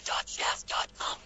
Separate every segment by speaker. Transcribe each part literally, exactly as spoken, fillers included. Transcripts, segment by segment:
Speaker 1: dot jazz dot com.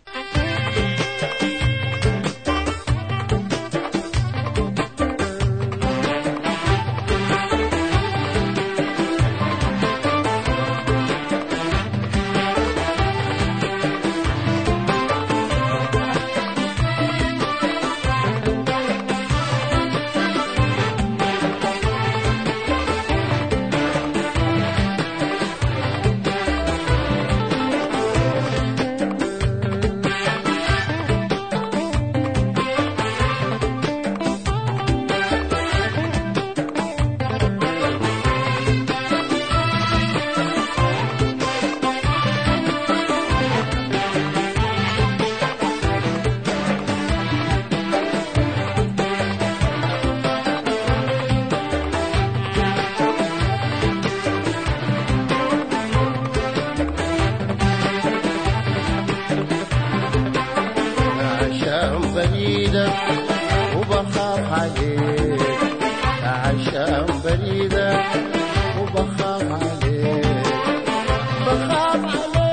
Speaker 2: وبخاف عليك عشان بريدك وبخاف عليك بخاف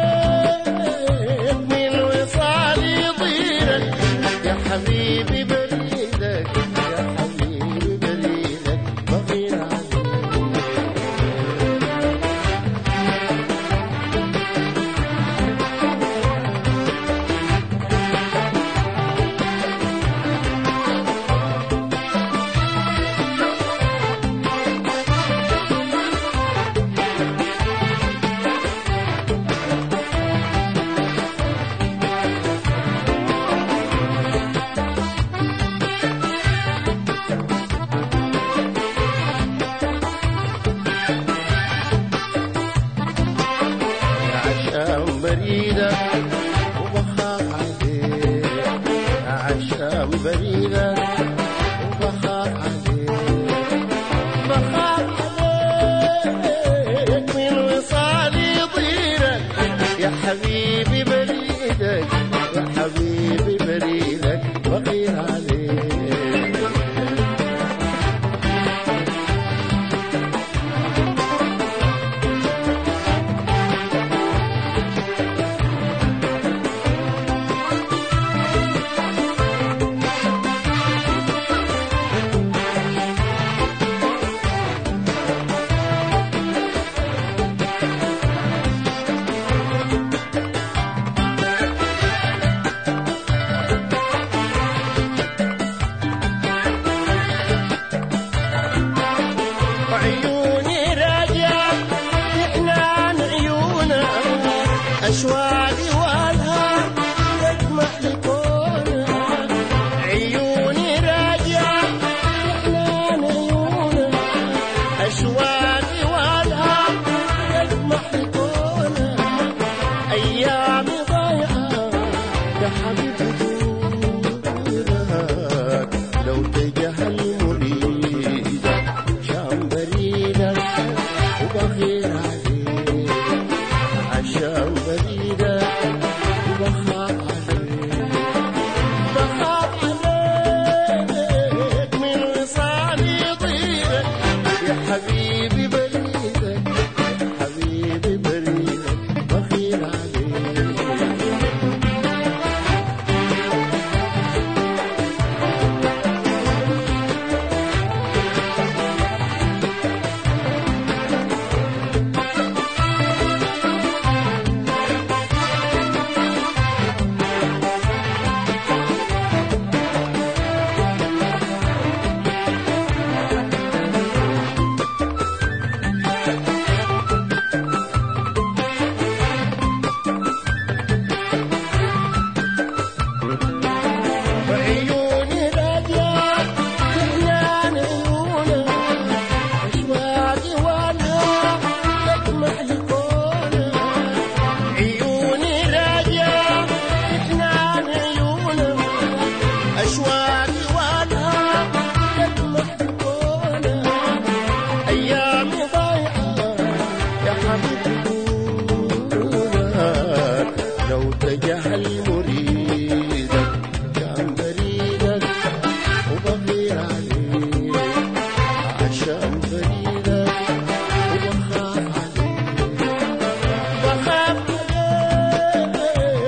Speaker 2: عليك من وصالي يطيرك يا حبيبي بريدك يا حبيبي بريدك بغير عليك عشان بريدك وبخاف عليك عشان بريدك وبخاف عليك بخاف عليك من وصالي يطيرك يا حبيبي بريدك يا حبيبي بريدك بغير عليك عيوني راجع يحنان عيونا أشواقي والها تجمح لكونا عيوني راجع يحنان عيونا أشواقي والها تجمح لكونا أيامي ضايعة يا حبيبي دورك لو تجهل مريدك عشان بريدك وبغير عليك عشان بريدك وبخاف عليك بخاف عليك من وصالي يطيرك يا حبيبي بريدك يا حبيبي بريدك بغير عليك عيوني راجع تحنان عيونا أشواقي والها تجمح لكونا عيوني راجع تحنان عيونا أشواقي والها تجمح لكونا أيامي ضايعة يا حبيبي دورك لو تجهل مريدك عشان بريدك وبغير عليك عشان بريدك وبخاف عليك بخاف عليك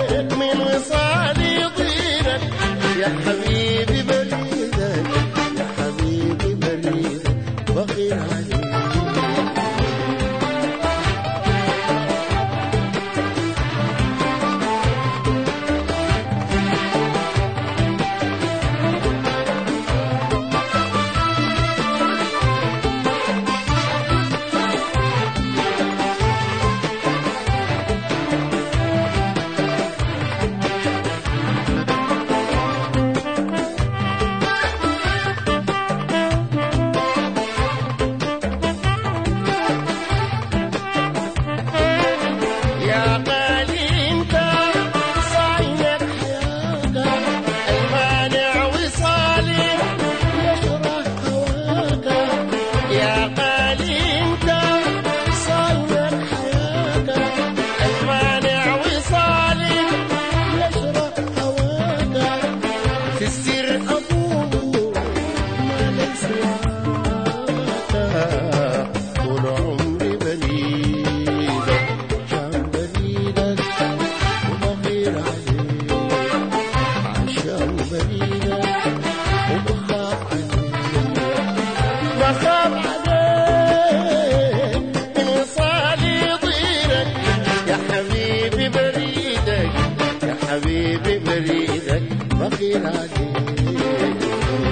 Speaker 2: بغير عليك.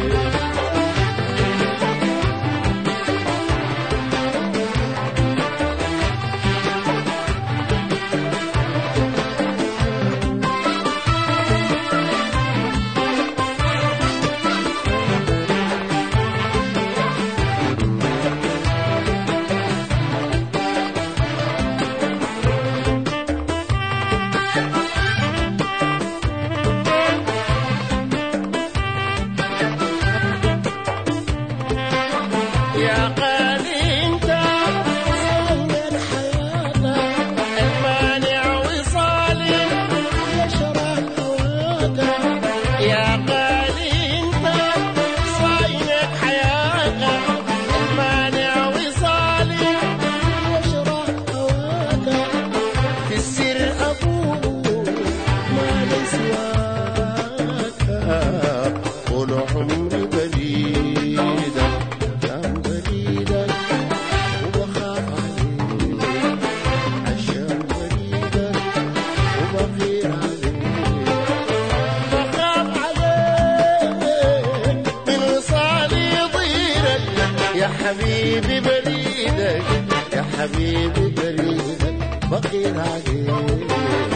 Speaker 2: يا غالي انت صاير حياتك المانع وصالي يشرح هواك. يا غالي انت صاير حياتك المانع وصالي يشرح هواك. في السر ابوك ما لسواك طول عمري بريدك يا حبيبي بريدك يا حبيبي بريدك بغير عليك.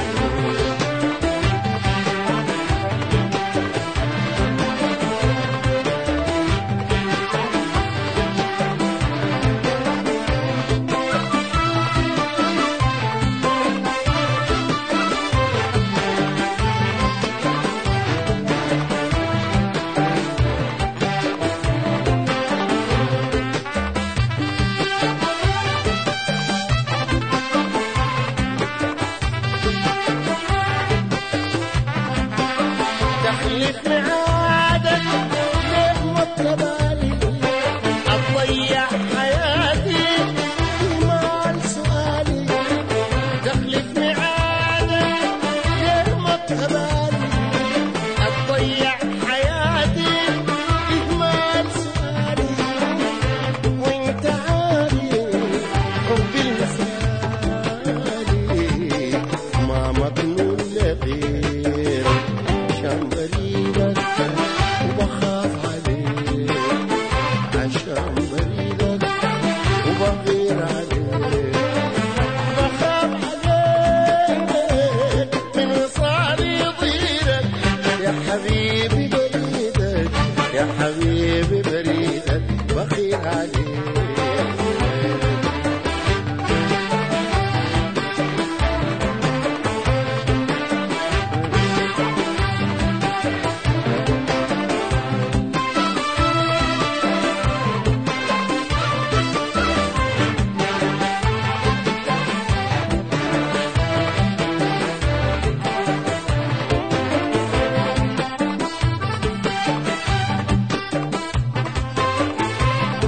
Speaker 2: تحلف معادك ليه مطلبالي أضيع حياتي مال سؤالي. تحلف معادك ليه مطلبالي أضيع حياتي مال سؤالي. وانت عارف حبي المثالي ما مضمون لغير عشان بريدك وبخاف عليك. عشان بريدك وبغير عليك. بخاف عليك من وصالي يضيرك. يا حبيبي بريدك يا حبيبي بريدك بغير عليك.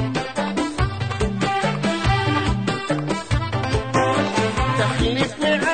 Speaker 2: تحلف معادك